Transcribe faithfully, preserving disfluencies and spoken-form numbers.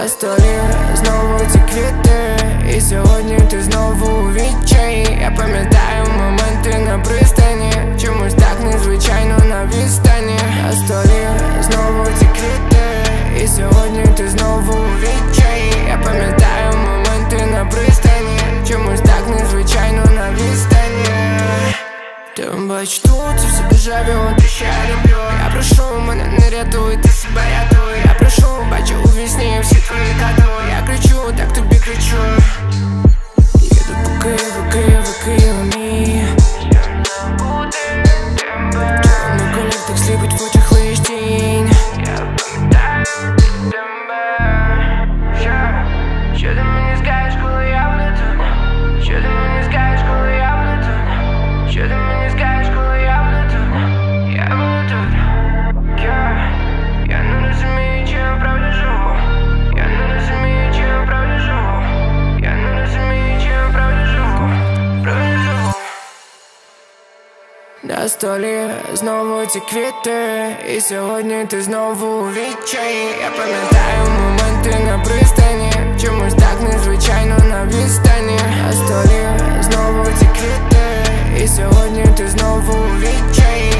На столі знову ці квіти, і сьогодні ти знову у відчаї. Я пам'ятаю моменти на пристані, чомусь так незвичайно на відстані. На столі знову ці квіти, і сьогодні ти знову у відчаї. Я пам'ятаю моменти на пристані, чомусь так незвичайно на відстані. Ти бач тут, це все дежавю, ти ще люблю. Я прошу, мене не рятуй, ти себе рятуй. Я прошу, бачу у вісні всі твої тату. Я кричу, так тобі кричу. Їду по Києву, Києву, Києву мій. На колектах сліпить в очах лиш тінь. Я пам'ятаю тебе. Що ти мені скажеш, коли я буду тут? Що ти мені скажеш, коли я буду тут? Що ти мені скажеш, коли я буду тут? Я буду тут. Yeah. Я не розумію, чи я правда живу. Я не розумію, чи я правда живу. Я не розумію, чи я правда живу. Правда живу. На столі знову ці квіти, і сьогодні ти знову у відчаї. Я пам'ятаю моменти на пристані, чомусь так незвичайно на відстані. На столі знову ці квіти, і сьогодні ти знову у відчаї.